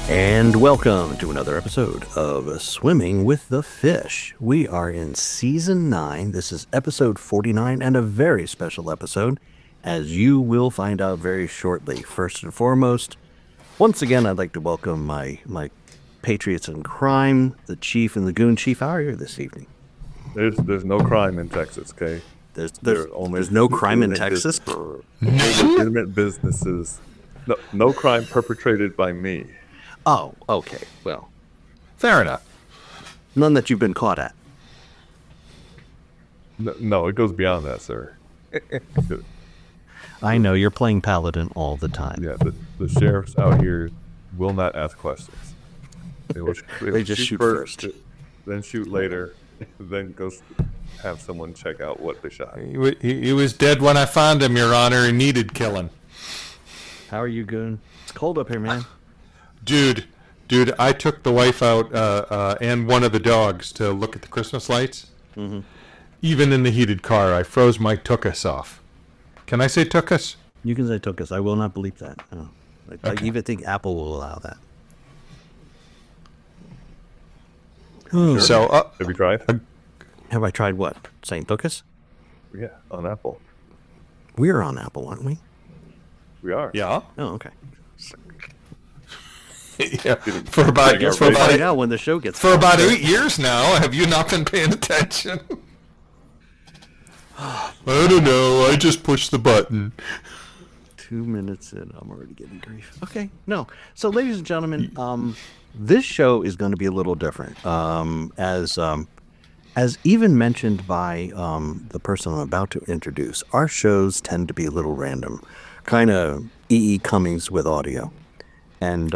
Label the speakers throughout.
Speaker 1: And welcome to another episode of Swimming with the Fish. We are in Season 9. This is episode 49 and a very special episode, as you will find out very shortly. First and foremost, once again, I'd like to welcome my patriots in crime, the Chief and the Goon. Chief, how are you this evening?
Speaker 2: There's no crime in Texas, okay?
Speaker 1: There's no crime in Texas?
Speaker 2: Legitimate businesses. No crime perpetrated by me.
Speaker 1: Oh, okay. Well,
Speaker 3: fair enough.
Speaker 1: None that you've been caught at.
Speaker 2: No, it goes beyond that, sir.
Speaker 1: I know, you're playing Paladin all the time.
Speaker 2: Yeah, the sheriffs out here will not ask questions.
Speaker 1: They just shoot first.
Speaker 2: Then shoot later, then go have someone check out what they shot.
Speaker 3: He was dead when I found him, Your Honor. He needed killing.
Speaker 1: How are you, Goon? It's cold up here, man.
Speaker 3: Dude, I took the wife out and one of the dogs to look at the Christmas lights. Mm-hmm. Even in the heated car, I froze my tuchus off. Can I say tuchus?
Speaker 1: You can say tuchus. I will not believe that. No. I even think Apple will allow that.
Speaker 2: Sure.
Speaker 3: So,
Speaker 2: have you tried?
Speaker 1: Have I tried what? Saying tuchus?
Speaker 2: Yeah, on Apple.
Speaker 1: We're on Apple, aren't we?
Speaker 2: We are.
Speaker 3: Yeah.
Speaker 1: Oh, okay.
Speaker 3: Yeah. For about
Speaker 1: when the show gets
Speaker 3: for about 8 years now. Have you not been paying attention? I don't know. I just pushed the button.
Speaker 1: 2 minutes in, I'm already getting grief. Okay, no. So, ladies and gentlemen, this show is going to be a little different. As even mentioned by the person I'm about to introduce, our shows tend to be a little random, kind of E.E. Cummings with audio. And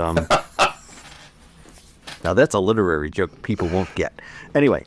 Speaker 1: now that's a literary joke people won't get. Anyway,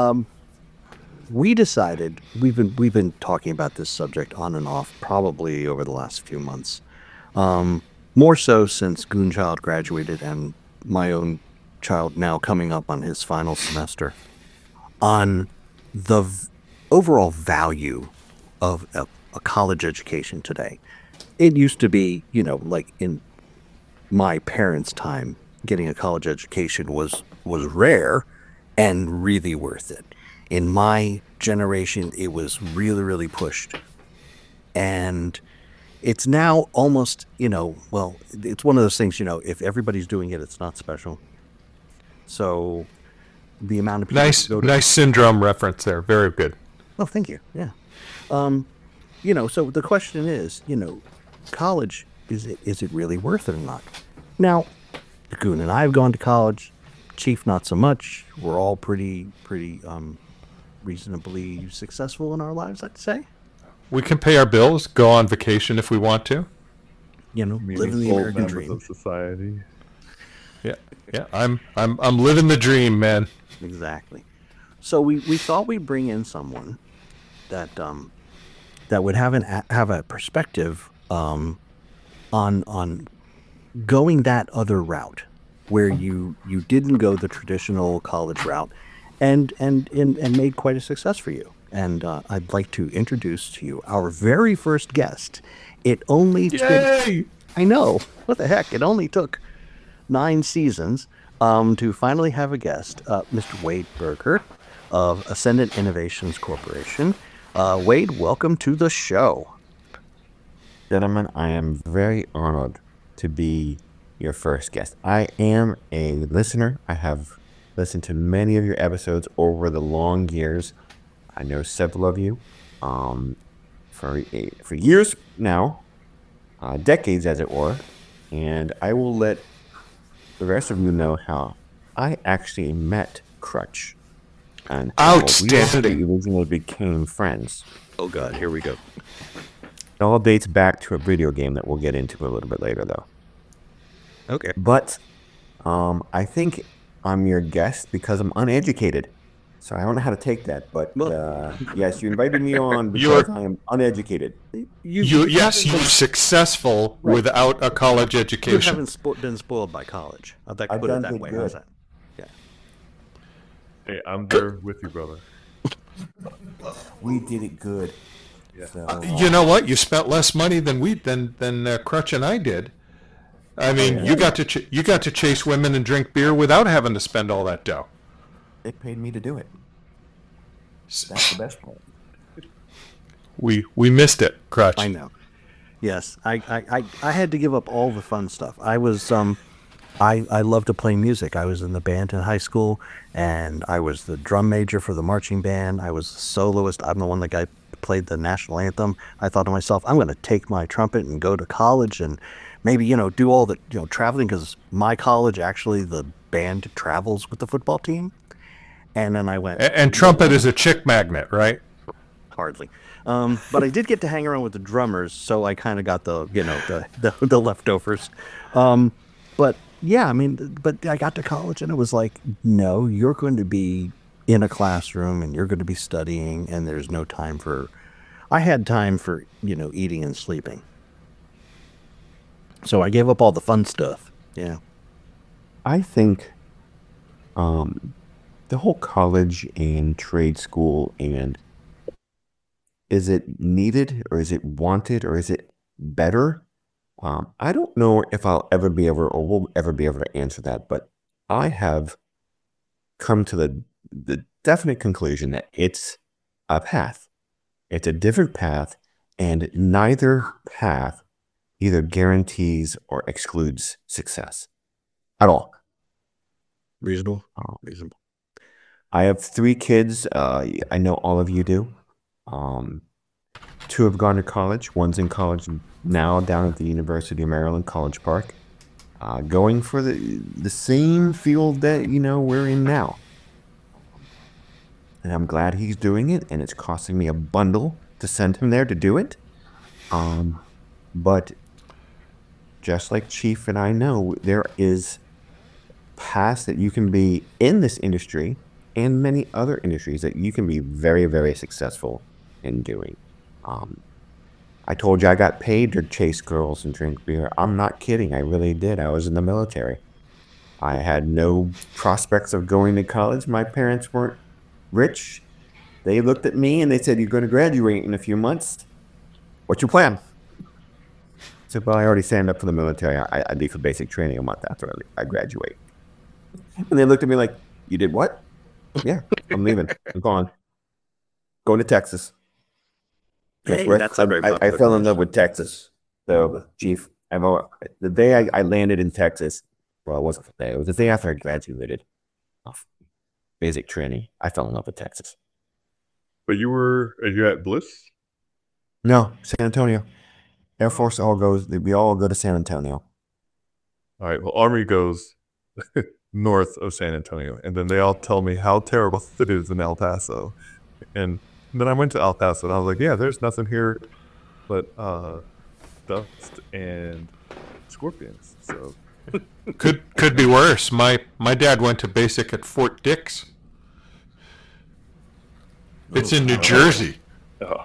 Speaker 1: we decided we've been talking about this subject on and off probably over the last few months. More so since Goonchild graduated and my own child now coming up on his final semester, on the overall value of a college education today. It used to be, like in my parents' time, getting a college education was rare and really worth it. In my generation, it was really, really pushed. And it's now almost, it's one of those things, if everybody's doing it, it's not special. So the amount of people
Speaker 3: nice syndrome reference there. Very good.
Speaker 1: Oh, thank you. Yeah. So the question is, college, is it really worth it or not? Now, Goon and I have gone to college. Chief, not so much. We're all pretty reasonably successful in our lives, I'd say.
Speaker 3: We can pay our bills, go on vacation if we want to.
Speaker 1: Live in the American dream
Speaker 2: of society.
Speaker 3: Yeah. I'm living the dream, man.
Speaker 1: Exactly. So we thought we'd bring in someone that would have a perspective on going that other route, where you didn't go the traditional college route, and made quite a success for you. And I'd like to introduce to you our very first guest. It only took, I know, what the heck? It only took 9 seasons to finally have a guest, Mr. Wade Berger of Ascendant Innovations Corporation. Wade, welcome to the show.
Speaker 4: Gentlemen, I am very honored to be your first guest. I am a listener. I have listened to many of your episodes over the long years. I know several of you for years now, decades as it were, and I will let the rest of you know how I actually met Crutch. And
Speaker 3: outstanding.
Speaker 4: We originally became friends.
Speaker 1: Oh God, here we go.
Speaker 4: It all dates back to a video game that we'll get into a little bit later, though.
Speaker 1: Okay.
Speaker 4: But I think I'm your guest because I'm uneducated. So I don't know how to take that. But yes, you invited me on because I am uneducated.
Speaker 3: You're successful without a college education.
Speaker 1: You haven't been spoiled by college. I'd like to put it that way. How's that? Yeah.
Speaker 2: Hey, I'm there with you, brother.
Speaker 4: We did it good.
Speaker 2: Yeah.
Speaker 4: So,
Speaker 3: you know what? You spent less money than Crutch and I did. I mean, you got to chase women and drink beer without having to spend all that dough.
Speaker 4: They paid me to do it. That's the best part.
Speaker 3: We missed it, Crutch.
Speaker 1: I know. Yes, I had to give up all the fun stuff. I love to play music. I was in the band in high school, and I was the drum major for the marching band. I was the soloist. I'm the one that played the national anthem. I thought to myself, I'm going to take my trumpet and go to college and maybe, do all the, traveling, because my college, actually, the band travels with the football team. And then I went.
Speaker 3: And trumpet is a chick magnet, right?
Speaker 1: Hardly. But I did get to hang around with the drummers, so I kind of got the, the leftovers. But yeah, I mean, but I got to college and it was like, no, you're going to be in a classroom and you're going to be studying, and there's no time I had time for, eating and sleeping. So I gave up all the fun stuff. Yeah.
Speaker 4: I think the whole college and trade school, and is it needed or is it wanted or is it better? I don't know if I'll ever be able or will ever be able to answer that, but I have come to the definite conclusion that it's a path. It's a different path, and neither path either guarantees or excludes success at all.
Speaker 1: Reasonable. Reasonable.
Speaker 4: I have 3 kids. I know all of you do. 2 have gone to college. One's in college now down at the University of Maryland, College Park, going for the same field that, we're in now. And I'm glad he's doing it, and it's costing me a bundle to send him there to do it. But just like Chief and I know, there is paths that you can be in this industry and many other industries that you can be very, very successful in doing. I told you I got paid to chase girls and drink beer. I'm not kidding. I really did. I was in the military. I had no prospects of going to college. My parents weren't rich. They looked at me and they said, "You're going to graduate in a few months. What's your plan?" I said, "Well, I already signed up for the military. I leave for basic training a month after I graduate." And they looked at me like, "You did what?" "Yeah, I'm leaving. I'm gone. Going to Texas."
Speaker 1: Hey, that's
Speaker 4: I fell in love with Texas. So, Chief, the day I landed in Texas, well, it wasn't the day. It was the day after I graduated off basic training. I fell in love with Texas.
Speaker 2: But are you at Bliss?
Speaker 4: No, San Antonio. Air Force we all go to San Antonio.
Speaker 2: All right. Well, Army goes north of San Antonio, and then they all tell me how terrible it is in El Paso. And then I went to El Paso, and I was like, yeah, there's nothing here but dust and scorpions. So
Speaker 3: Could be worse. My dad went to basic at Fort Dix. It's in New Jersey.
Speaker 2: oh,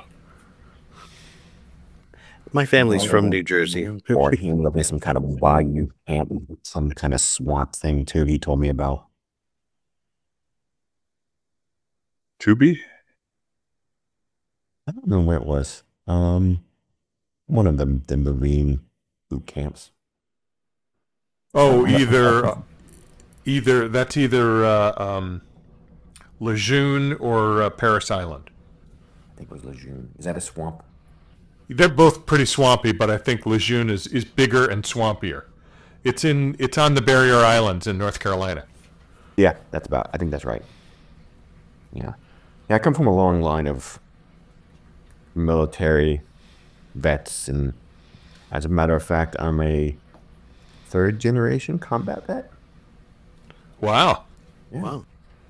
Speaker 1: My family's from New Jersey.
Speaker 4: Or he lived in some kind of bayou camp, some kind of swamp thing too. He told me about.
Speaker 2: Tubi?
Speaker 4: I don't know where it was. One of the Marine boot camps.
Speaker 3: Oh, either Lejeune or Paris Island.
Speaker 4: I think it was Lejeune. Is that a swamp?
Speaker 3: They're both pretty swampy, but I think Lejeune is bigger and swampier. It's on the Barrier Islands in North Carolina.
Speaker 4: Yeah, I think that's right. Yeah. I come from a long line of military vets, and as a matter of fact, I'm a 3rd generation combat vet.
Speaker 3: Wow.
Speaker 4: Yeah.
Speaker 1: Wow.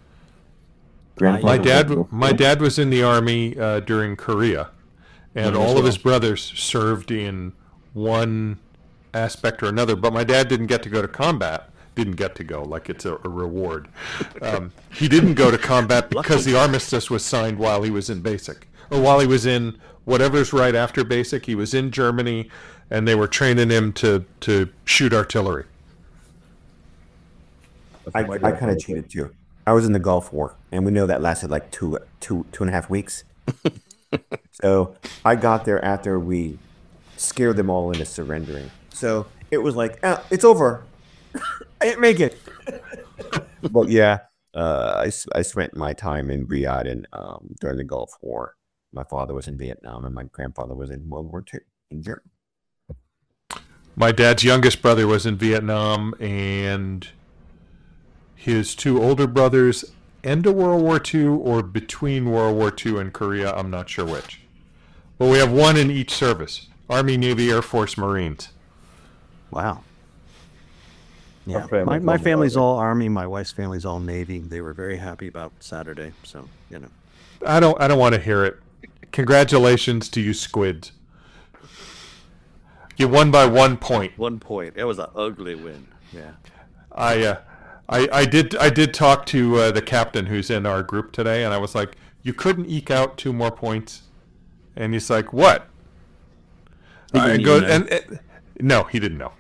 Speaker 3: My dad was in the Army during Korea, and all of his brothers served in one aspect or another, but my dad didn't get to go to combat. Didn't get to go, like it's a reward. He didn't go to combat because the armistice was signed while he was in basic, or while he was in whatever's right after basic. He was in Germany, and they were training him to shoot artillery.
Speaker 4: I kind of cheated too. I was in the Gulf War, and we know that lasted like two and a half weeks. So I got there after we scared them all into surrendering. So it was like, it's over. I didn't make it. But yeah, I spent my time in Riyadh and during the Gulf War. My father was in Vietnam and my grandfather was in World War II in Europe.
Speaker 3: My dad's youngest brother was in Vietnam, and his two older brothers end of World War II or between World War II and Korea. I'm not sure which. But we have one in each service: Army, Navy, Air Force, Marines.
Speaker 1: Wow. Yeah,
Speaker 2: Our family's
Speaker 1: my
Speaker 2: all
Speaker 1: family's
Speaker 2: Army.
Speaker 1: all Army. My wife's family's all Navy. They were very happy about Saturday. So, you know.
Speaker 3: I don't want to hear it. Congratulations to you, squids. You won by 1 point.
Speaker 1: 1 point. It was an ugly win. Yeah.
Speaker 3: I did talk to the captain who's in our group today, and I was like, "You couldn't eke out 2 more points," and he's like, "What?" I go and no, he didn't know.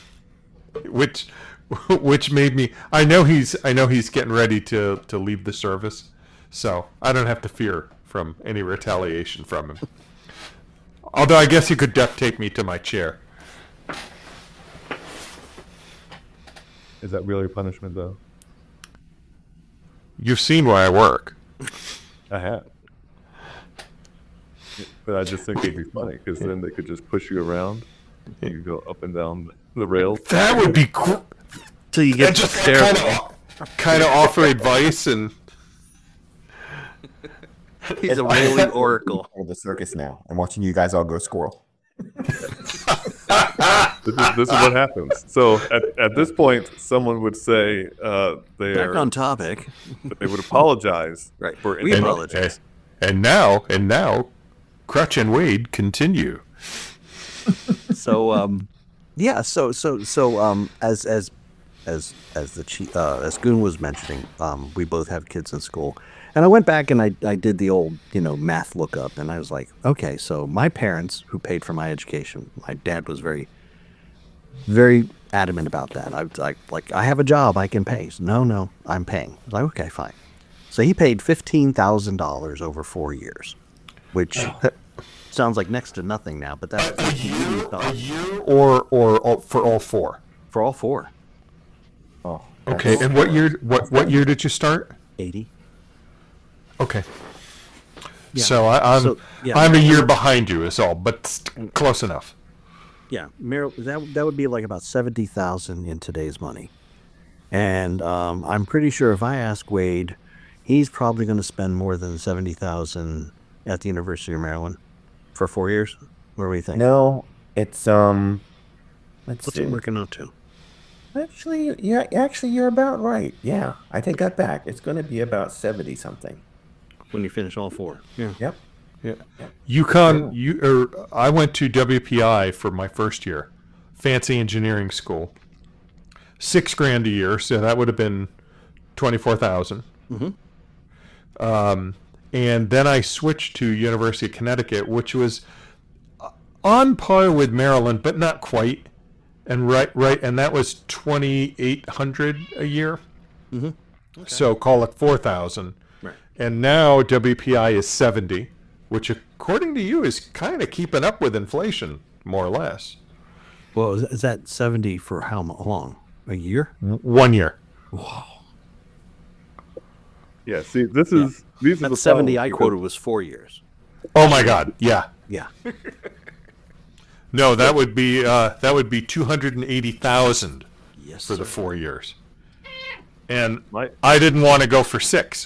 Speaker 3: Which made me. I know he's getting ready to leave the service, so I don't have to fear from any retaliation from him. Although I guess he could duct tape me to my chair.
Speaker 2: Is that really a punishment, though?
Speaker 3: You've seen where I work.
Speaker 2: I have. But I just think it'd be funny, because then they could just push you around. And you go up and down the rails.
Speaker 3: That would be cool.
Speaker 1: Till you get
Speaker 3: And just
Speaker 1: there.
Speaker 3: kind of offer advice and.
Speaker 1: He's a rolling oracle.
Speaker 4: Of the circus now. I'm watching you guys all go squirrel.
Speaker 2: This is what happens. So at this point, someone would say
Speaker 1: Back on topic.
Speaker 2: they would apologize
Speaker 1: Right.
Speaker 2: for
Speaker 1: We
Speaker 2: any-
Speaker 1: apologize.
Speaker 3: And now, Crutch and Wade continue.
Speaker 1: So yeah, so as Goon was mentioning, we both have kids in school, and I went back and I did the old math lookup, and I was like, okay, so my parents who paid for my education, my dad was very adamant about that. I was like I have a job, I can pay. So, no, I'm paying. I was like, okay, fine. So he paid $15,000 over 4 years, which sounds like next to nothing now, but that's
Speaker 3: A year or for all 4?
Speaker 1: for all 4.
Speaker 4: Oh.
Speaker 3: Okay. And what year did you start?
Speaker 1: 80.
Speaker 3: Okay.
Speaker 1: Yeah.
Speaker 3: So I'm
Speaker 1: So, yeah.
Speaker 3: I'm a year behind you is all, but close enough.
Speaker 1: Yeah, that would be like about 70,000 in today's money, and I'm pretty sure if I ask Wade, he's probably going to spend more than 70,000 at the University of Maryland for 4 years. What do you think?
Speaker 4: No, it's let's
Speaker 1: What's
Speaker 4: see.
Speaker 1: it working out to?
Speaker 4: Actually, you're about right. Yeah, I take that back. It's going to be about 70 something.
Speaker 1: When you finish all 4? Yeah.
Speaker 4: Yep.
Speaker 3: Yeah. I went to WPI for my first year, fancy engineering school. $6,000 a year, so that would have been 24,000. And then I switched to University of Connecticut, which was on par with Maryland, but not quite. And and that was 2,800 a year. So call it 4,000.
Speaker 1: Right.
Speaker 3: And now WPI is 70, which according to you is kind of keeping up with inflation, more or less.
Speaker 1: Well, is that 70 for how long? A year?
Speaker 3: 1 year.
Speaker 2: Yeah, see, these are the
Speaker 1: That 70 I
Speaker 2: problems,
Speaker 1: quoted was 4 years.
Speaker 3: Oh my God! Yeah.
Speaker 1: Yeah.
Speaker 3: No, that would be 280,000
Speaker 1: Yes.
Speaker 3: for the 4 years. And
Speaker 2: My-
Speaker 3: I didn't want to go for 6.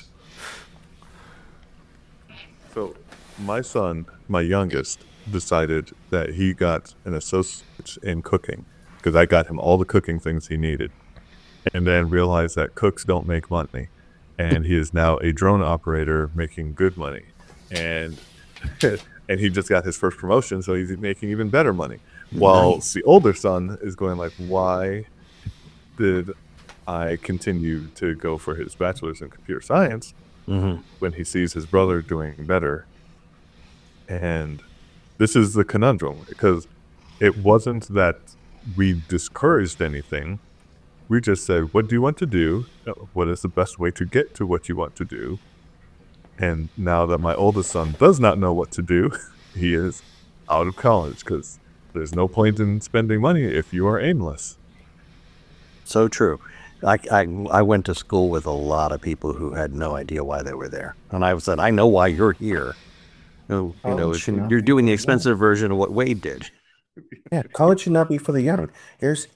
Speaker 2: So my son, my youngest, decided that he got an associate in cooking because I got him all the cooking things he needed, and then realized that cooks don't make money, and he is now a drone operator making good money, and and he just got his first promotion, so he's making even better money. While
Speaker 1: Nice.
Speaker 2: the older son is going like, why did I continue to go for his bachelor's in computer science when he sees his brother doing better? And this is the conundrum, because it wasn't that we discouraged anything. We just said, what do you want to do? What is the best way to get to what you want to do? And now that my oldest son does not know what to do, he is out of college because there's no point in spending money if you are aimless.
Speaker 1: So true. I went to school with a lot of people who had no idea why they were there. And I said, I know why you're here. You're doing the expensive version of what Wade did.
Speaker 4: Yeah, college should not be for the young. There's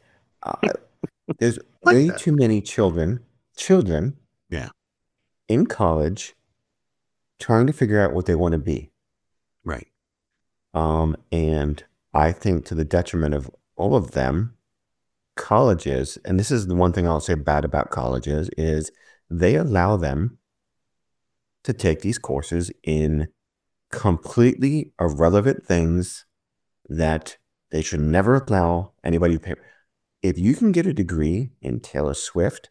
Speaker 4: way too many children
Speaker 1: Yeah.
Speaker 4: in college trying to figure out what they want to be.
Speaker 1: Right.
Speaker 4: And I think to the detriment of all of them, colleges, and this is the one thing I'll say bad about colleges, is they allow them to take these courses in completely irrelevant things that they should never allow anybody to pay. If you can get a degree in Taylor Swift,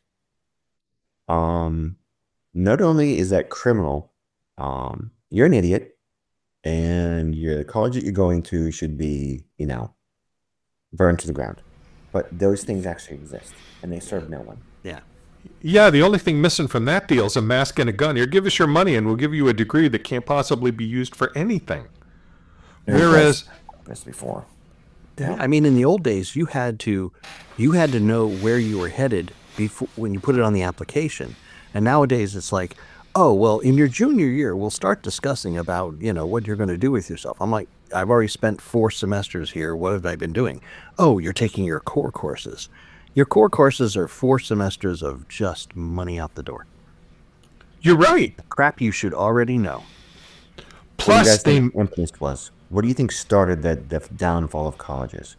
Speaker 4: not only is that criminal, you're an idiot, and the college that you're going to should be, burned to the ground. But those things actually exist, and they serve no one.
Speaker 1: Yeah.
Speaker 3: Yeah, the only thing missing from that deal is a mask and a gun. Here, give us your money, and we'll give you a degree that can't possibly be used for anything. Whereas,
Speaker 4: this before.
Speaker 1: Yeah. I mean, in the old days, you had to know where you were headed before when you put it on the application. And nowadays, it's like, oh, well, in your junior year, we'll start discussing about, what you're going to do with yourself. I'm like, I've already spent 4 semesters here. What have I been doing? Oh, you're taking your core courses. Your core courses are 4 semesters of just money out the door.
Speaker 3: you're right.
Speaker 1: Crap you should already know.
Speaker 4: What do you
Speaker 3: Plus,
Speaker 4: guys
Speaker 3: they
Speaker 4: think influence was? What do you think started the downfall of colleges?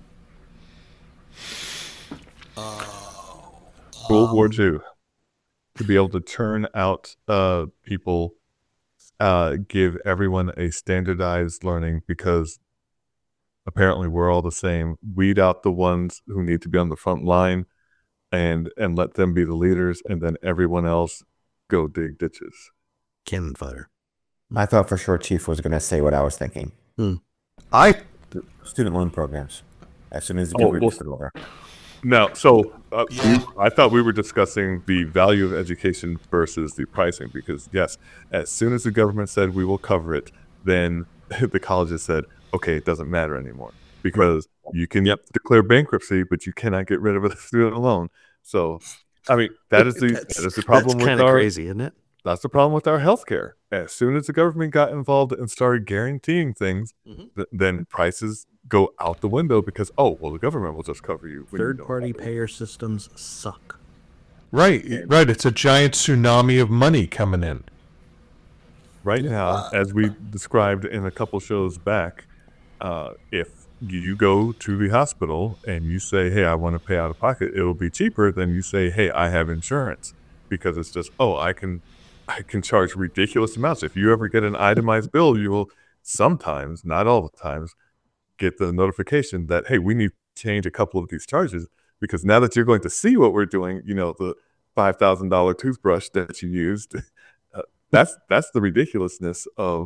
Speaker 2: World War II. To be able to turn out people, give everyone a standardized learning, because apparently we're all the same. Weed out the ones who need to be on the front line and let them be the leaders, and then everyone else go dig ditches.
Speaker 1: Cannon fodder.
Speaker 4: I thought for sure Chief was going to say what I was thinking.
Speaker 3: I
Speaker 4: Student loan programs. As soon as the
Speaker 2: Oh,
Speaker 4: degree
Speaker 2: well-
Speaker 4: was over.
Speaker 2: No, so I thought we were discussing the value of education versus the pricing, because yes, as soon as the government said we will cover it, then the colleges said, okay, it doesn't matter anymore, because you can declare bankruptcy, but you cannot get rid of a student loan. So, I mean, that is the problem
Speaker 1: That's
Speaker 2: with
Speaker 1: kind of
Speaker 2: our
Speaker 1: crazy, isn't it?
Speaker 2: That's the problem with our healthcare. As soon as the government got involved and started guaranteeing things, then prices go out the window, because the government will just cover you. when you don't
Speaker 1: Third-party
Speaker 2: have it.
Speaker 1: payer systems suck.
Speaker 3: right. It's a giant tsunami of money coming in.
Speaker 2: Right now, as we described in a couple shows back, if you go to the hospital and you say, hey, I want to pay out of pocket, it'll be cheaper than you say, hey, I have insurance, because it's just, I can charge ridiculous amounts. If you ever get an itemized bill, you will sometimes, not all the times, get the notification that, hey, we need to change a couple of these charges, because now that you're going to see what we're doing, the $5,000 toothbrush that you used, that's the ridiculousness of,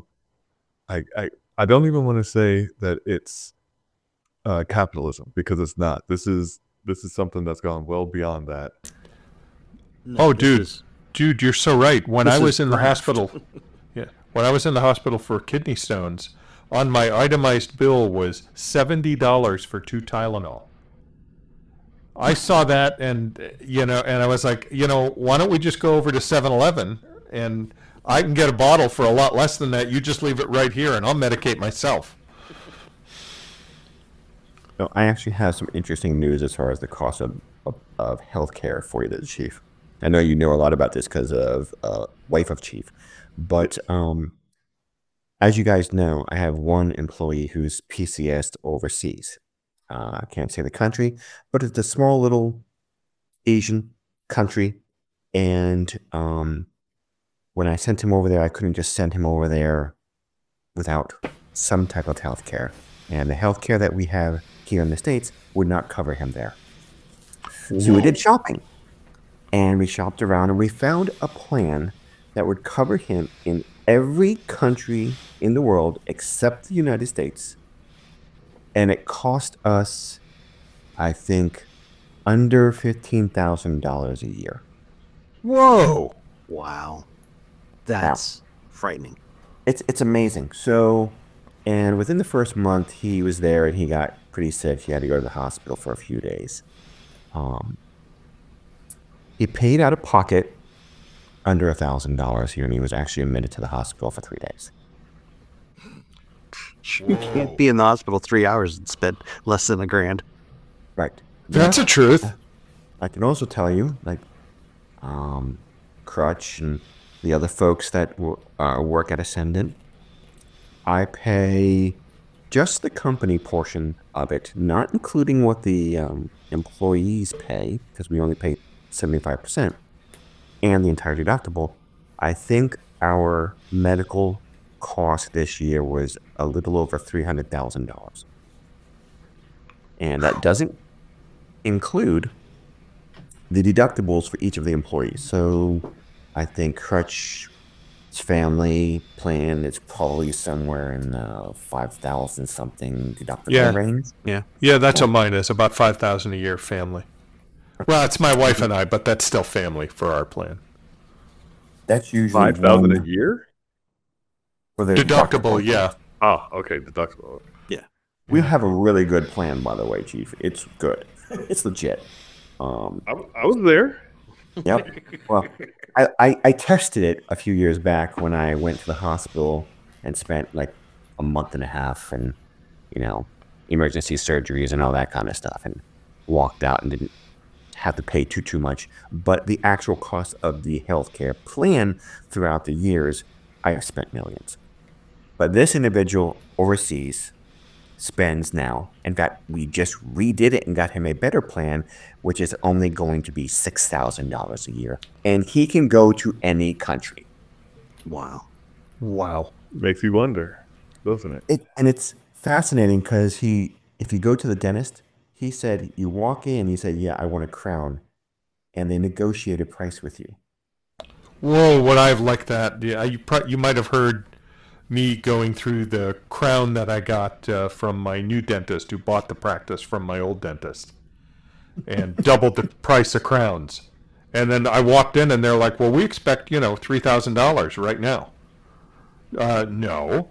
Speaker 2: I don't even want to say that it's capitalism, because it's not. This is something that's gone well beyond that.
Speaker 3: Oh, dude, you're so right. When I was in the hospital, when I was in the hospital for kidney stones, on my itemized bill was $70 for 2 Tylenol. I saw that, and and I was like, why don't we just go over to 7-Eleven, and I can get a bottle for a lot less than that. You just leave it right here, and I'll medicate myself.
Speaker 4: No, I actually have some interesting news as far as the cost of healthcare for you, the Chief. I know you know a lot about this because of wife of Chief, but as you guys know, I have one employee who's PCS'd overseas. I can't say the country, but it's a small little Asian country, and when I sent him over there, I couldn't just send him over there without some type of health care. And the health care that we have here in the States would not cover him there. So we did shopping. And we shopped around, and we found a plan that would cover him in every country in the world except the United States. And it cost us, I think, under $15,000 a year.
Speaker 3: Whoa!
Speaker 1: Wow. That's frightening.
Speaker 4: It's amazing. So, and within the first month, he was there and he got pretty sick. He had to go to the hospital for a few days. He paid out of pocket under $1,000 here, and he was actually admitted to the hospital for 3 days.
Speaker 1: You can't be in the hospital 3 hours and spend less than $1,000.
Speaker 4: Right.
Speaker 3: That's the truth.
Speaker 4: I can also tell you, like, Crutch and the other folks that work at Ascendant, I pay just the company portion of it, not including what the employees pay, because we only pay 75%, and the entire deductible. I think our medical cost this year was a little over $300,000. And that doesn't include the deductibles for each of the employees. So I think Crutch's family plan is probably somewhere in the 5,000 something deductible range.
Speaker 3: Yeah, that's what mine is, about $5,000 a year family. Well, it's my wife and I, but that's still family for our plan.
Speaker 4: That's usually
Speaker 2: $5,000 a year?
Speaker 4: for the
Speaker 3: Deductible, yeah.
Speaker 2: Oh, okay, deductible.
Speaker 4: We have a really good plan, by the way, Chief. It's good. It's legit.
Speaker 2: I was there.
Speaker 4: Yep. Well, I tested it a few years back when I went to the hospital and spent like a month and a half and, emergency surgeries and all that kind of stuff, and walked out and didn't have to pay too much. But the actual cost of the healthcare plan throughout the years, I have spent millions. But this individual overseas spends now. In fact, we just redid it and got him a better plan, which is only going to be $6,000 a year. And he can go to any country.
Speaker 1: Wow.
Speaker 2: Makes you wonder, doesn't it?
Speaker 4: And it's fascinating because if you go to the dentist, he said, you walk in, he said, yeah, I want a crown. And they negotiate a price with you.
Speaker 3: Whoa, would I have liked that? Yeah, you might have heard me going through the crown that I got from my new dentist who bought the practice from my old dentist and doubled the price of crowns. And then I walked in and they're like, well, we expect, $3,000 right now. No.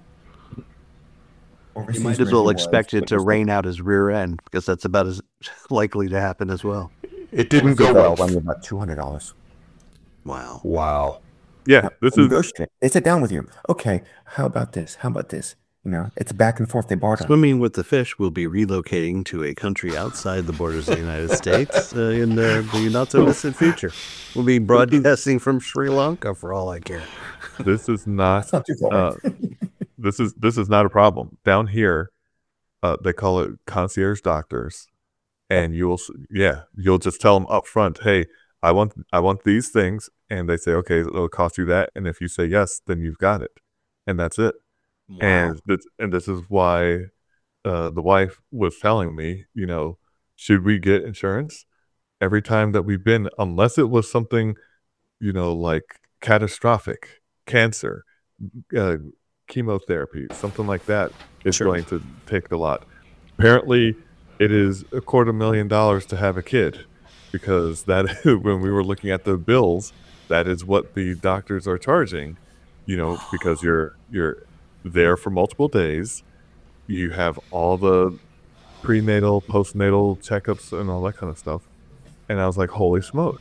Speaker 1: You might as well expect it to rain out his rear end, because that's about as likely to happen as well.
Speaker 3: It didn't go well.
Speaker 4: Only about $200.
Speaker 1: Wow.
Speaker 3: Wow.
Speaker 2: Yeah, this is
Speaker 4: Negotiate. They sit down with you. Okay, how about this? How about this? It's back and forth. They barter.
Speaker 1: Swimming with the Fish will be relocating to a country outside the borders of the United States in the not-so-distant future. We'll be broadcasting from Sri Lanka for all I care.
Speaker 2: this is not
Speaker 4: It's not too far.
Speaker 2: this is not a problem down here. They call it concierge doctors, and you'll just tell them up front, hey, I want these things, and they say, okay, it'll cost you that, and if you say yes, then you've got it, and that's it.
Speaker 1: Wow.
Speaker 2: And this is why the wife was telling me, should we get insurance? Every time that we've been, unless it was something, like catastrophic, cancer, chemotherapy, something like that, is going to take a lot. Apparently, it is $250,000 to have a kid, because that when we were looking at the bills, that is what the doctors are charging, because you're there for multiple days. You have all the prenatal, postnatal checkups and all that kind of stuff. And I was like, holy smoke.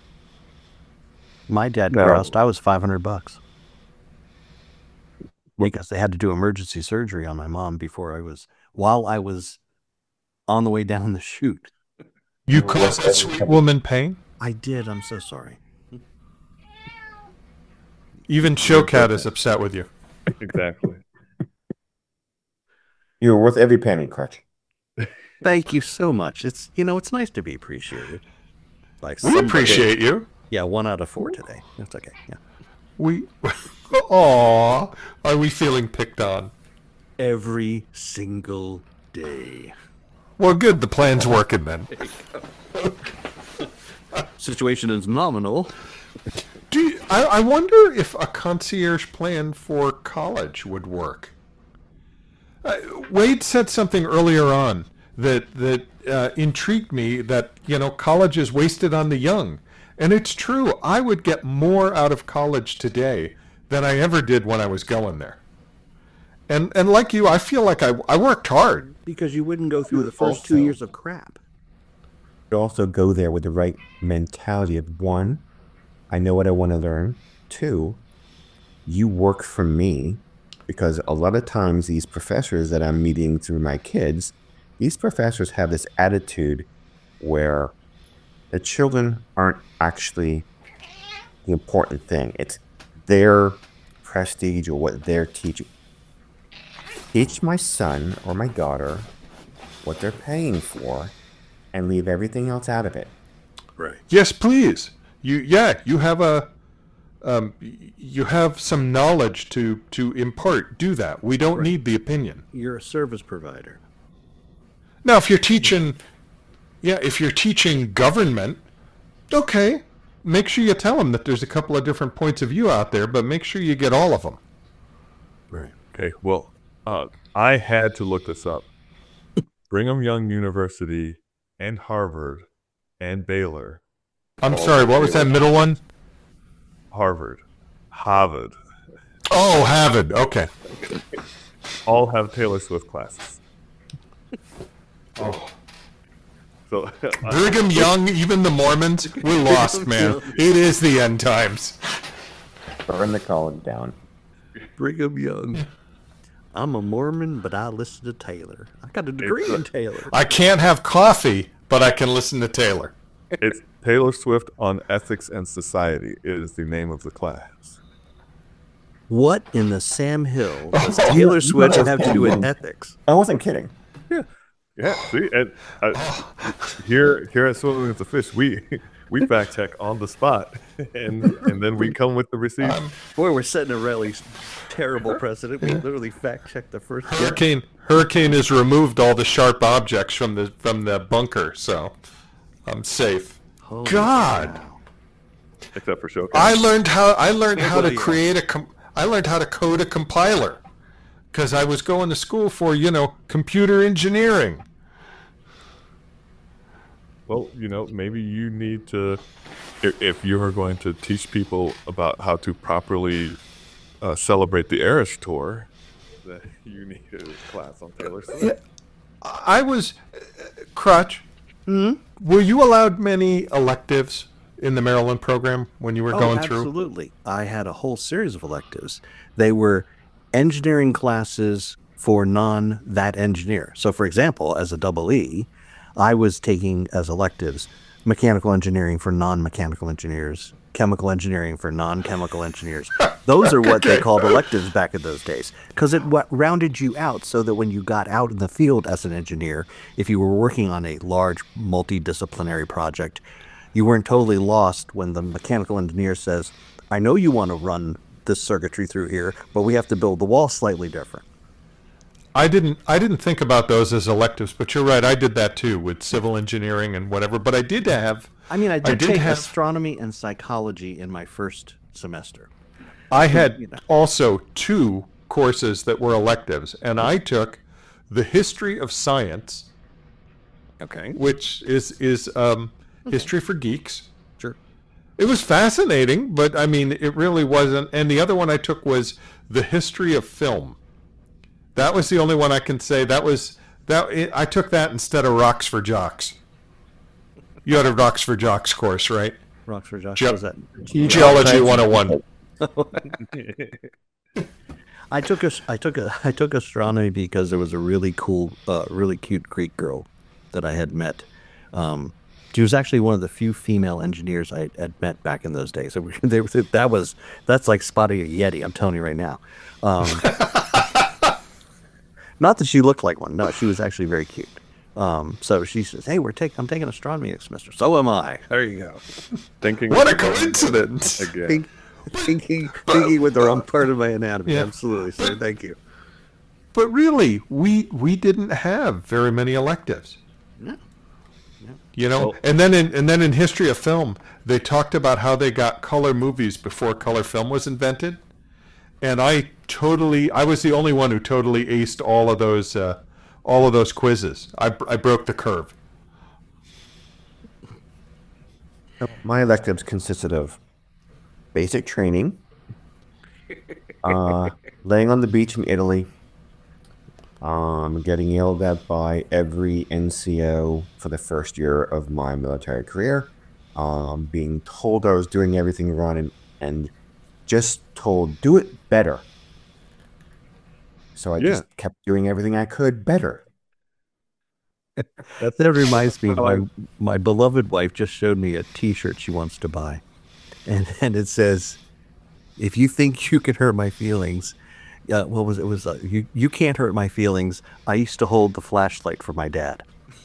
Speaker 1: My dad crossed. I was $500 because they had to do emergency surgery on my mom while I was on the way down the chute.
Speaker 3: You caused that sweet woman pain?
Speaker 1: I did. I'm so sorry.
Speaker 3: Even Showcat is upset with you.
Speaker 2: Exactly.
Speaker 4: You're worth every penny, Crutch.
Speaker 1: Thank you so much. It's it's nice to be appreciated.
Speaker 3: We appreciate you.
Speaker 1: Yeah, 1 out of 4 today. That's okay. Yeah.
Speaker 3: Aw, are we feeling picked on?
Speaker 1: Every single day.
Speaker 3: Well, good. The plan's working then.
Speaker 1: Situation is nominal.
Speaker 3: I wonder if a concierge plan for college would work. Wade said something earlier on that intrigued me, that college is wasted on the young, and it's true. I would get more out of college today than I ever did when I was going there. And like you, I feel like I worked hard.
Speaker 1: Because you wouldn't go through the first
Speaker 4: Also-
Speaker 1: 2 years of crap.
Speaker 4: You also go there with the right mentality of, one, I know what I want to learn. Two, you work for me, because a lot of times these professors that I'm meeting through my kids, these professors have this attitude where the children aren't actually the important thing. It's their prestige or what they're teaching. Teach my son or my daughter what they're paying for and leave everything else out of it.
Speaker 1: Right.
Speaker 3: Yes, please. You have some knowledge to impart. Do that. We don't need the opinion.
Speaker 1: You're a service provider.
Speaker 3: Now, if you're teaching government, okay, make sure you tell them that there's a couple of different points of view out there, but make sure you get all of them.
Speaker 1: Right.
Speaker 2: Okay, well, I had to look this up. Brigham Young University and Harvard and Baylor.
Speaker 3: I'm sorry, what was that middle one?
Speaker 2: Harvard.
Speaker 3: Oh, Harvard. Okay.
Speaker 2: All have Taylor Swift classes.
Speaker 3: Oh.
Speaker 2: So
Speaker 3: Brigham Young, even the Mormons, we're lost, man. It is the end times.
Speaker 4: Burn the college down.
Speaker 1: Brigham Young. I'm a Mormon, but I listen to Taylor. I got a degree in Taylor.
Speaker 3: I can't have coffee, but I can listen to Taylor.
Speaker 2: it's Taylor Swift on Ethics and Society is the name of the class.
Speaker 1: What in the Sam Hill does Taylor Swift have to do with ethics?
Speaker 4: I wasn't kidding.
Speaker 2: Yeah, see, and here at Swimming with the Fish, we fact check on the spot, and then we come with the receipts.
Speaker 1: Boy, we're setting a really terrible precedent. We literally fact checked the first guess.
Speaker 3: Hurricane has removed all the sharp objects from the bunker, so I'm safe.
Speaker 1: Holy
Speaker 3: God,
Speaker 1: cow.
Speaker 2: Except for Shokan.
Speaker 3: I learned how to
Speaker 1: Nobody
Speaker 3: create I learned how to code a compiler because I was going to school for computer engineering.
Speaker 2: Well, maybe you need to, if you are going to teach people about how to properly celebrate the Eras Tour, that you need a class on Taylor Swift.
Speaker 3: I was, Crutch, were you allowed many electives in the Maryland program when you were going through?
Speaker 1: Absolutely. I had a whole series of electives. They were engineering classes for that engineer. So, for example, as a double E, I was taking as electives mechanical engineering for non-mechanical engineers, chemical engineering for non-chemical engineers. Those are what they called electives back in those days, because it rounded you out so that when you got out in the field as an engineer, if you were working on a large multidisciplinary project, you weren't totally lost when the mechanical engineer says, I know you want to run this circuitry through here, but we have to build the wall slightly different.
Speaker 3: I didn't think about those as electives, but you're right. I did that too with civil engineering and whatever. But I did have.
Speaker 1: I did take astronomy and psychology in my first semester.
Speaker 3: I had also 2 courses that were electives, and I took the history of science,
Speaker 1: Okay.
Speaker 3: which is history for geeks.
Speaker 1: Sure.
Speaker 3: It was fascinating, but it really wasn't. And the other one I took was the history of film. That was the only one I can say. I took that instead of Rocks for Jocks. You had a Rocks for Jocks course, right?
Speaker 1: Rocks for Josh.
Speaker 3: Ge-
Speaker 1: What was that?
Speaker 3: Geology 101.
Speaker 1: I took astronomy because there was a really cool, really cute Greek girl that I had met. She was actually one of the few female engineers I had met back in those days. So that's like spotting a Yeti. I'm telling you right now. Not that she looked like one. No, she was actually very cute. So she says, "Hey, I'm taking astronomy next semester." So am I. There you go.
Speaker 2: Thinking
Speaker 3: What a coincidence!
Speaker 2: again.
Speaker 1: Thinking with the wrong part of my anatomy.
Speaker 3: Yeah.
Speaker 1: Absolutely. So thank you.
Speaker 3: But really, we didn't have very many electives.
Speaker 1: No.
Speaker 3: And then in history of film, they talked about how they got color movies before color film was invented. And I was the only one who totally aced all of those quizzes. I broke the curve.
Speaker 4: My electives consisted of basic training, laying on the beach in Italy, getting yelled at by every NCO for the first year of my military career, being told I was doing everything wrong and just told, do it better. So I just kept doing everything I could better.
Speaker 1: That reminds me, my beloved wife just showed me a T-shirt she wants to buy, and it says, "If you think you can hurt my feelings, what was it? Was you can't hurt my feelings. I used to hold the flashlight for my dad."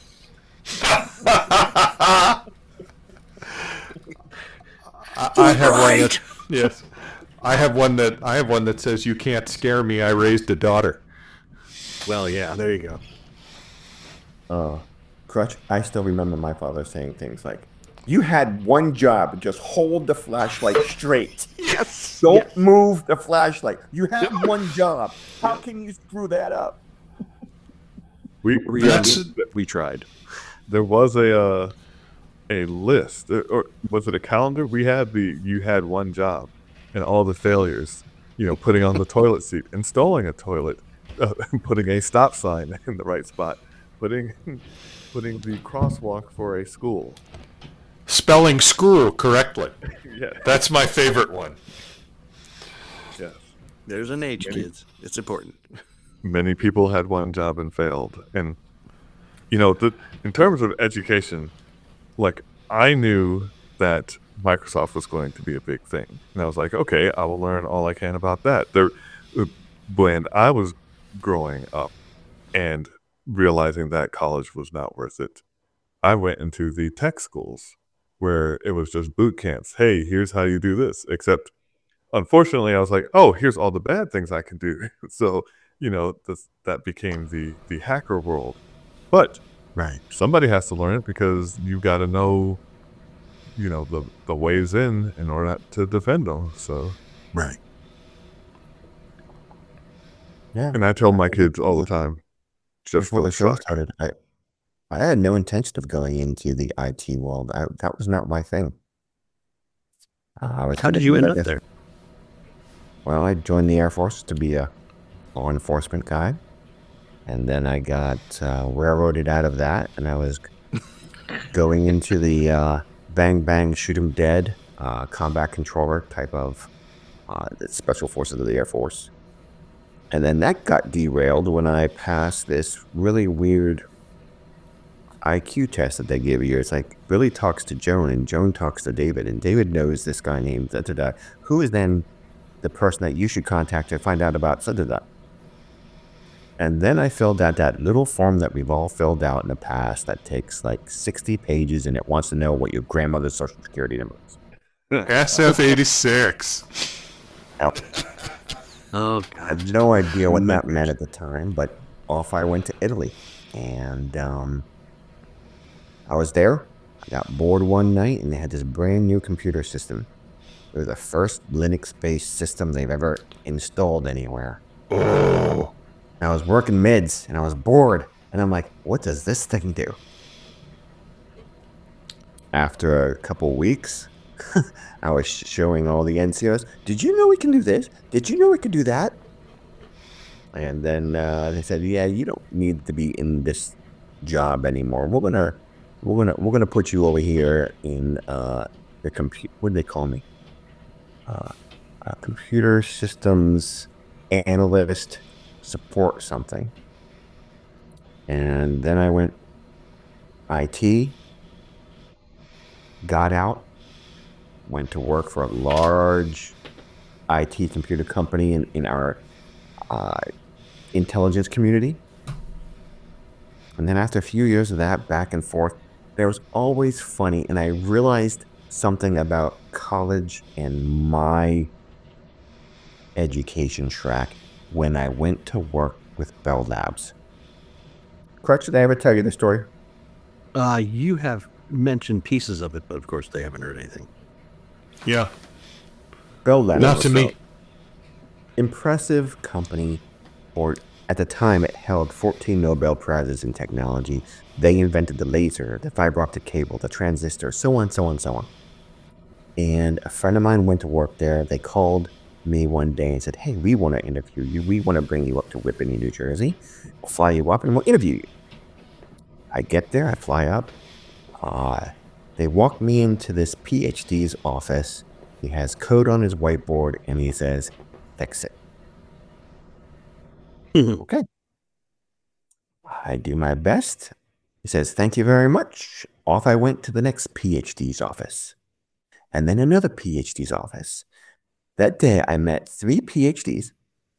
Speaker 3: I have one that, yes. I have one that says, "You can't scare me. I raised a daughter."
Speaker 1: Well, yeah, there you go.
Speaker 4: Crutch, I still remember my father saying things like, "You had one job, just hold the flashlight straight.
Speaker 1: Yes.
Speaker 4: Don't move the flashlight. You had one job. How can you screw that up?"
Speaker 2: We
Speaker 1: tried.
Speaker 2: There was a list, or was it a calendar? We had you had one job, and all the failures. Putting on the toilet seat, installing a toilet, putting a stop sign in the right spot, putting the crosswalk for a school.
Speaker 3: Spelling screw correctly.
Speaker 2: Yeah.
Speaker 3: That's my favorite one.
Speaker 2: Yes.
Speaker 1: There's an age, kids. It's important.
Speaker 2: Many people had one job and failed. And, in terms of education, like, I knew that Microsoft was going to be a big thing. And I was like, okay, I will learn all I can about that. When I was growing up and realizing that college was not worth it, I went into the tech schools where it was just boot camps. Hey, here's how you do this. Except, unfortunately, I was like, oh, here's all the bad things I can do. So, that became the hacker world. But
Speaker 1: Right.
Speaker 2: somebody has to learn it because you got to know, the ways in order to defend them. So,
Speaker 1: Right.
Speaker 4: Yeah.
Speaker 2: and I tell my kids all the time, just
Speaker 4: Before the
Speaker 2: don't
Speaker 4: show
Speaker 2: suck.
Speaker 4: started, I had no intention of going into the IT world. That was not my thing.
Speaker 1: How did you end up there?
Speaker 4: Well, I joined the Air Force to be a law enforcement guy. And then I got railroaded out of that, and I was going into the bang bang shoot 'em dead combat controller type of the special forces of the Air Force. And then that got derailed when I passed this really weird IQ test that they give you. It's like Billy talks to Joan, and Joan talks to David, and David knows this guy named da-da-da, who is then the person that you should contact to find out about da-da-da. And then I filled out that little form that we've all filled out in the past that takes like 60 pages, and it wants to know what your grandmother's social security number is.
Speaker 3: SF-86.
Speaker 1: Oh,
Speaker 4: I
Speaker 1: God.
Speaker 4: had no idea what that meant at the time, but off I went to Italy. And I was there. I got bored one night, and they had this brand new computer system. It was the first Linux-based system they've ever installed anywhere.
Speaker 3: Oh.
Speaker 4: I was working mids, and I was bored. And I'm like, what does this thing do? After a couple weeks, I was showing all the NCOs, did you know we can do this? Did you know we could do that? And then they said, yeah, you don't need to be in this job anymore. We're gonna put you over here in the what do they call me? Computer systems analyst support something. And then I went IT, got out, went to work for a large IT computer company in our intelligence community. And then after a few years of that back and forth, there was always funny, and I realized something about college and my education track when I went to work with Bell Labs. Crutch, did I ever tell you the story?
Speaker 1: You have mentioned pieces of it, but of course they haven't heard anything.
Speaker 3: Yeah.
Speaker 4: Bell Labs.
Speaker 3: Not to me.
Speaker 4: Impressive company, or at the time it held 14 Nobel Prizes in technology. They invented the laser, the fiber optic cable, the transistor, so on, so on, so on. And a friend of mine went to work there. They called me one day and said, "Hey, we want to interview you. We want to bring you up to Whippany, New Jersey. We'll fly you up and we'll interview you." I get there, I fly up. They walk me into this PhD's office. He has code on his whiteboard and he says, "Fix it." Okay. I do my best. He says, "Thank you very much." Off I went to the next PhD's office. And then another PhD's office. That day I met 3 PhDs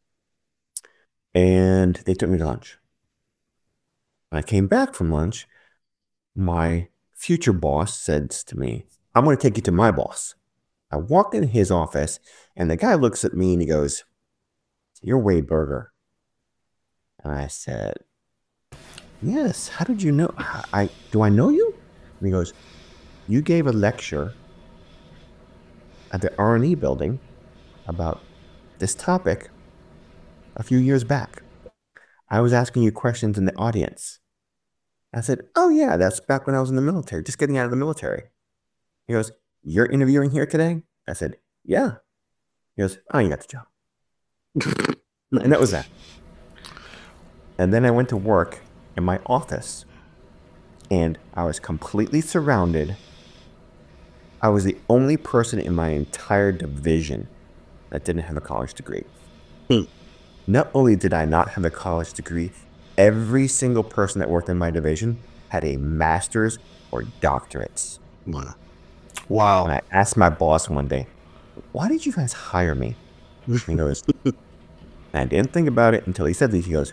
Speaker 4: and they took me to lunch. When I came back from lunch, my future boss said to me, "I'm going to take you to my boss." I walked in his office and the guy looks at me and he goes, "You're Wade Berger." And I said, "Yes, how did you know? Do I know you?" And he goes, "You gave a lecture at the R&E building about this topic a few years back. I was asking you questions in the audience." I said, "Oh yeah, that's back when I was in the military, just getting out of the military." He goes, "You're interviewing here today?" I said, "Yeah." He goes, "Oh, you got the job." And that was that. And then I went to work in my office and I was completely surrounded. I was the only person in my entire division that didn't have a college degree. Not only did I not have a college degree, every single person that worked in my division had a master's or doctorates.
Speaker 1: Wow.
Speaker 3: Wow.
Speaker 4: And I asked my boss one day, "Why did you guys hire me?" And he goes, and I didn't think about it until he said this. He goes,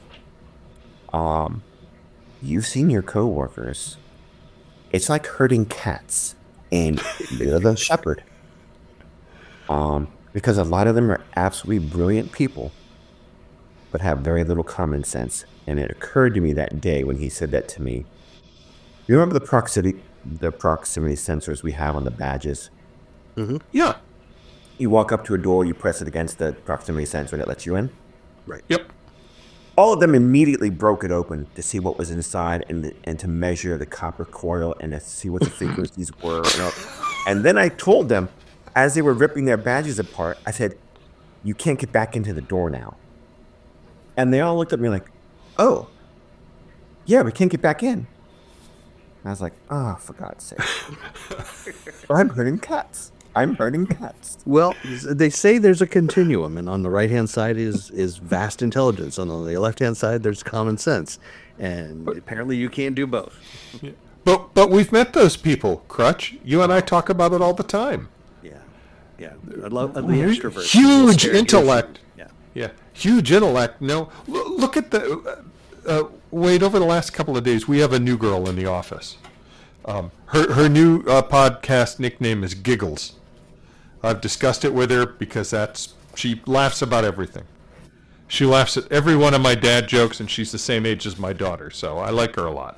Speaker 4: "You've seen your coworkers. It's like herding cats, and you're the shepherd. Because a lot of them are absolutely brilliant people, but have very little common sense." And it occurred to me that day when he said that to me. You remember the proximity sensors we have on the badges?
Speaker 3: Yeah.
Speaker 4: You walk up to a door, you press it against the proximity sensor that lets you in.
Speaker 3: Yep.
Speaker 4: All of them immediately broke it open to see what was inside and to measure the copper coil and to see what the frequencies were. And then I told them, as they were ripping their badges apart, I said, "You can't get back into the door now." And they all looked at me like, "Oh, yeah, we can't get back in." And I was like, "Oh, for God's sake." I'm herding cats.
Speaker 1: Well, they say there's a continuum, and on the right-hand side is vast intelligence, and on the left-hand side there's common sense, and apparently you can't do both.
Speaker 3: But we've met those people, Crutch. You and I talk about it all the time.
Speaker 1: Yeah. I love the extroverts.
Speaker 3: Huge intellect.
Speaker 1: Yeah.
Speaker 3: Huge intellect. No, look at the Wade. Over the last couple of days, we have a new girl in the office. Her new podcast nickname is Giggles. I've discussed it with her because she laughs about everything. She laughs at every one of my dad jokes, and she's the same age as my daughter, so I like her a lot.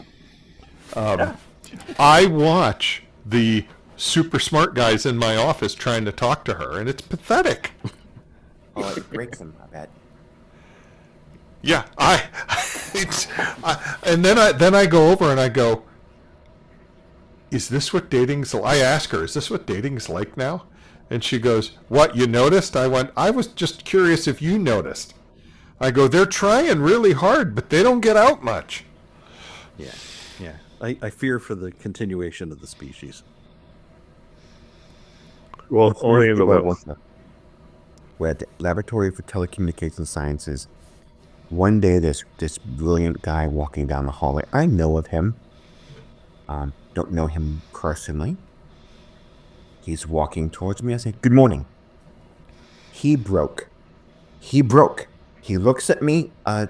Speaker 3: I watch the super smart guys in my office trying to talk to her, and it's pathetic.
Speaker 4: Oh, it breaks them, I bet.
Speaker 3: Yeah, and then I go over and I go, "Is this what dating's like?" I ask her, "Is this what dating's like now?" And she goes, "What, you noticed?" I went, "I was just curious if you noticed." I go, "They're trying really hard, but they don't get out much."
Speaker 1: Yeah. I fear for the continuation of the species.
Speaker 2: Well, only in the West.
Speaker 4: We're at the Laboratory for Telecommunications Sciences. One day, this brilliant guy walking down the hallway. I know of him. Don't know him personally. He's walking towards me. I say, "Good morning." He broke. He looks at me.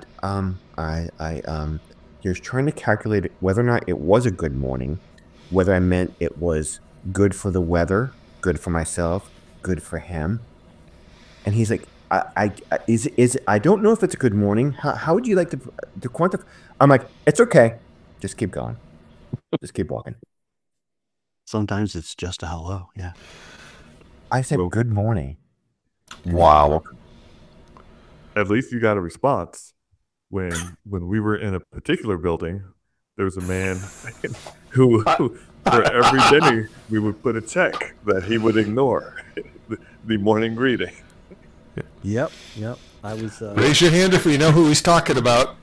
Speaker 4: He was trying to calculate whether or not it was a good morning, whether I meant it was good for the weather, good for myself, good for him. And he's like, I don't know if it's a good morning. How would you like to quantify? I'm like, "It's okay. Just keep going. Just keep walking."
Speaker 1: Sometimes it's just a hello. Yeah.
Speaker 4: I said, "Good morning."
Speaker 3: Wow.
Speaker 2: At least you got a response. When we were in a particular building, there was a man who for every dinner we would put a check that he would ignore the morning greeting.
Speaker 1: Yep. I was.
Speaker 3: Raise your hand if you know who he's talking about.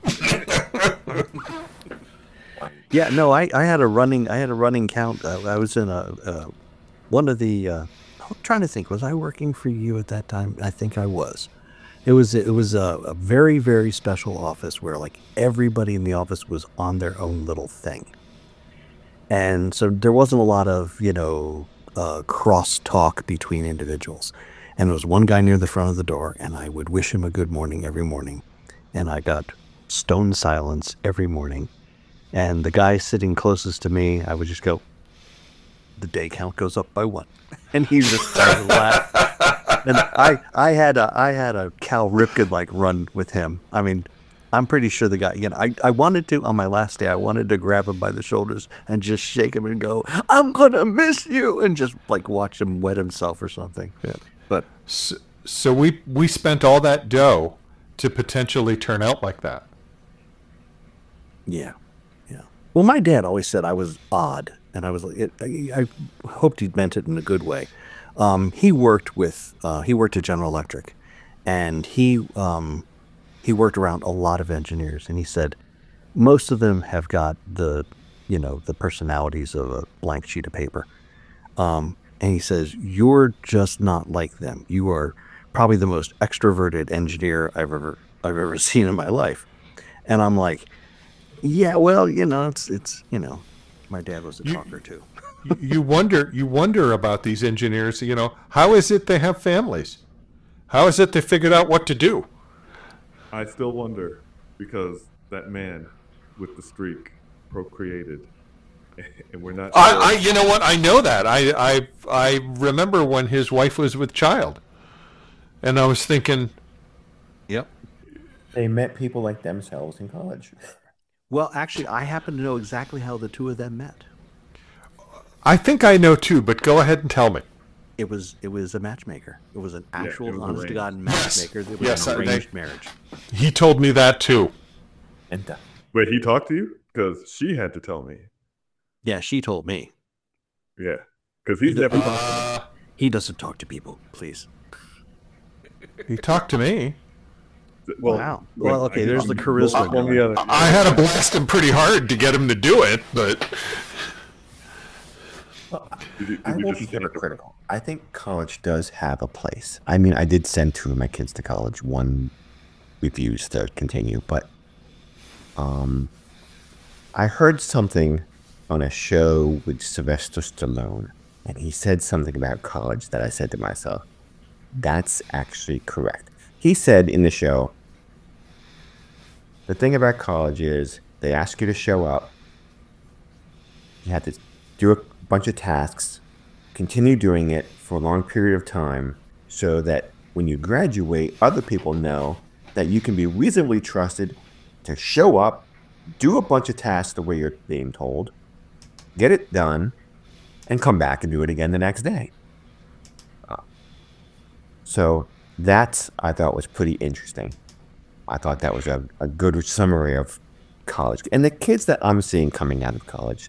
Speaker 1: Yeah, no, I had a running count. I was in one of the. I'm trying to think. Was I working for you at that time? I think I was. It was a very, very special office where like everybody in the office was on their own little thing, and so there wasn't a lot of cross talk between individuals. And there was one guy near the front of the door, and I would wish him a good morning every morning, and I got stone silence every morning. And the guy sitting closest to me, I would just go, the day count goes up by 1. And he just started laughing. And I had a Cal Ripken like run with him. I mean, I'm pretty sure the guy, I wanted to, on my last day, I wanted to grab him by the shoulders and just shake him and go, I'm going to miss you. And just like watch him wet himself or something. Yeah. But
Speaker 3: So we spent all that dough to potentially turn out like that.
Speaker 1: yeah. Well, my dad always said I was odd, and I was like, I hoped he meant it in a good way. He worked at General Electric, and he worked around a lot of engineers, and he said most of them have got the personalities of a blank sheet of paper. And he says you're just not like them. You are probably the most extroverted engineer I've ever seen in my life, and I'm like. Yeah, well, it's my dad was a talker too.
Speaker 3: You wonder about these engineers. How is it they have families? How is it they figured out what to do?
Speaker 2: I still wonder because that man with the streak procreated, and we're not.
Speaker 3: You know what? I know that. I remember when his wife was with child, and I was thinking.
Speaker 1: Yep.
Speaker 4: They met people like themselves in college.
Speaker 1: Well, actually, I happen to know exactly how the two of them met.
Speaker 3: I think I know too, but go ahead and tell me.
Speaker 1: It was a matchmaker. It was an actual,
Speaker 2: it was
Speaker 1: honest to God matchmaker. It was
Speaker 3: Yes,
Speaker 1: an arranged marriage.
Speaker 3: He told me that too.
Speaker 4: And
Speaker 2: Wait, he talked to you? Because she had to tell me.
Speaker 1: Yeah, she told me.
Speaker 2: Yeah, because he's never talked to me.
Speaker 1: He doesn't talk to people, please.
Speaker 3: He talked to me.
Speaker 2: Well,
Speaker 1: Wow. Well, okay, there's the charisma.
Speaker 2: On the other,
Speaker 3: I had to blast him pretty hard to get him to do it, but
Speaker 4: I won't be hypocritical. I think college does have a place. I mean, I did send 2 of my kids to college. One refused to continue, but I heard something on a show with Sylvester Stallone, and he said something about college that I said to myself, that's actually correct. He said in the show, the thing about college is they ask you to show up. You have to do a bunch of tasks, continue doing it for a long period of time so that when you graduate, other people know that you can be reasonably trusted to show up, do a bunch of tasks the way you're being told, get it done, and come back and do it again the next day. So that I thought was pretty interesting. I thought that was a good summary of college. And the kids that I'm seeing coming out of college,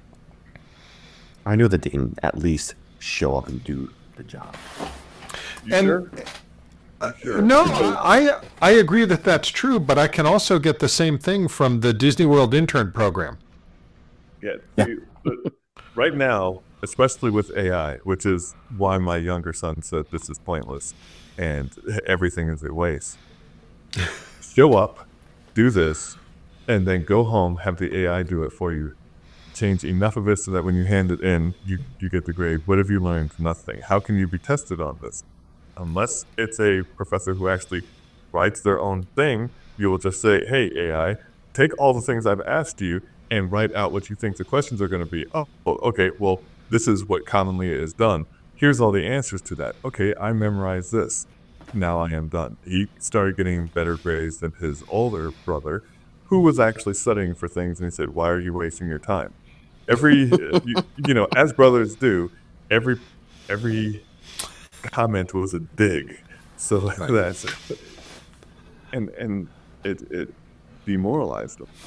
Speaker 4: I know that they can at least show up and do the job.
Speaker 3: Sure? No, I agree that that's true, but I can also get the same thing from the Disney World intern program.
Speaker 2: Yeah. Right now, especially with AI, which is why my younger son said this is pointless and everything is a waste. Show up, do this, and then go home, have the AI do it for you. Change enough of it so that when you hand it in, you get the grade. What have you learned? Nothing. How can you be tested on this? Unless it's a professor who actually writes their own thing, you will just say, hey, AI, take all the things I've asked you and write out what you think the questions are going to be. Oh, okay, well, this is what commonly is done. Here's all the answers to that. Okay, I memorized this. Now I am done. He started getting better grades than his older brother, who was actually studying for things, and he said, why are you wasting your time? Every, as brothers do, every comment was a dig. So that's it. And it demoralized him.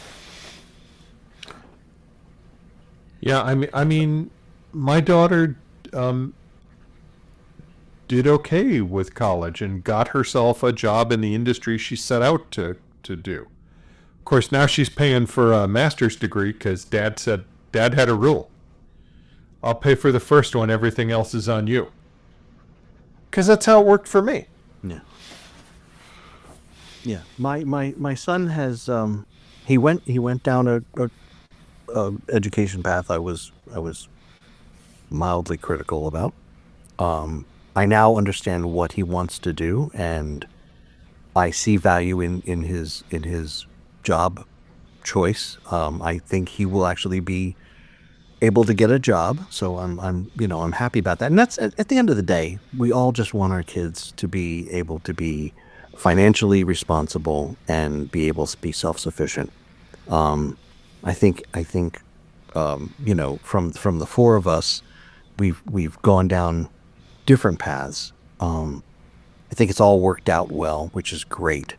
Speaker 3: Yeah, I mean, my daughter did okay with college and got herself a job in the industry she set out to do. Of course, now she's paying for a master's degree because Dad had a rule. I'll pay for the first one, everything else is on you. Because that's how it worked for me.
Speaker 1: Yeah. Yeah. My son has he went down a education path I was mildly critical about. I now understand what he wants to do, and I see value in his job choice. I think he will actually be able to get a job, so I'm happy about that. And that's at the end of the day, we all just want our kids to be able to be financially responsible and be able to be self-sufficient. I think from the four of us, we've gone down different paths. I think it's all worked out well, which is great.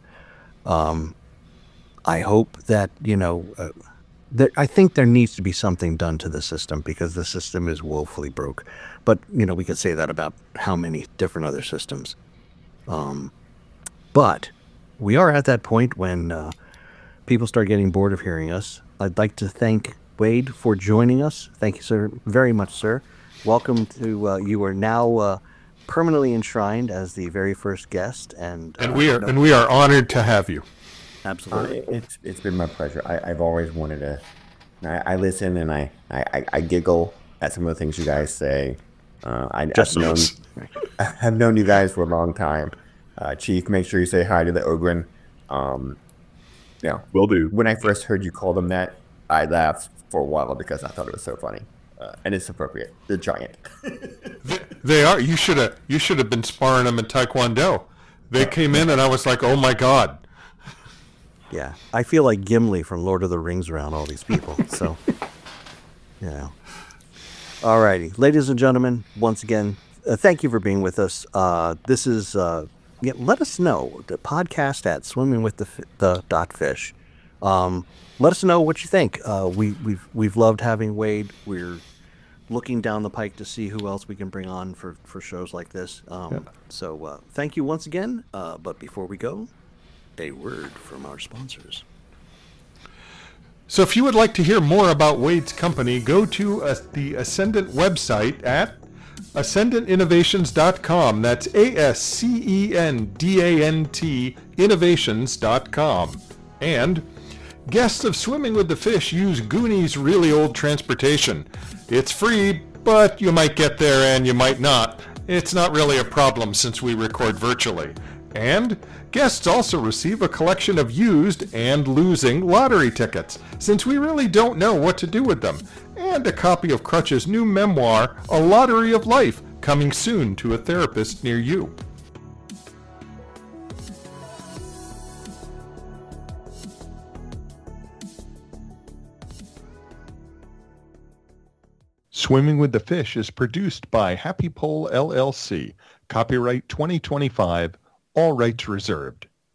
Speaker 1: I hope that I think there needs to be something done to the system, because the system is woefully broke. But we could say that about how many different other systems. But we are at that point when people start getting bored of hearing us. I'd like to thank Wade for joining us. Thank you, sir, very much, sir. Welcome to you are now permanently enshrined as the very first guest, and
Speaker 3: we are honored to have you.
Speaker 1: Absolutely.
Speaker 4: It's been my pleasure. I've always wanted to. I listen and I giggle at some of the things you guys say. I've known you guys for a long time. Chief, make sure you say hi to the Ogren.
Speaker 2: Will do.
Speaker 4: When I first heard you call them that, I laughed for a while because I thought it was so funny, and it's appropriate. The giant.
Speaker 3: They are. You should have been sparring them in Taekwondo. They came in and I was like, oh my God.
Speaker 1: Yeah, I feel like Gimli from Lord of the Rings around all these people. So, all righty, ladies and gentlemen, once again, thank you for being with us. This is let us know, the podcast at swimmingwiththefish. Let us know what you think. We've loved having Wade. We're looking down the pike to see who else we can bring on for shows like this. So thank you once again. But before we go, a word from our sponsors.
Speaker 3: So if you would like to hear more about Wade's company, go to the Ascendant website at ascendantinnovations.com. That's ASCENDANT innovations.com. And guests of Swimming with the Fish use Goonies Really Old Transportation. It's free, but you might get there and you might not. It's not really a problem since we record virtually. And guests also receive a collection of used and losing lottery tickets, since we really don't know what to do with them, and a copy of Crutch's new memoir, A Lottery of Life, coming soon to a therapist near you. Swimming with the Fish is produced by Happy Pole LLC. Copyright 2025. All rights reserved.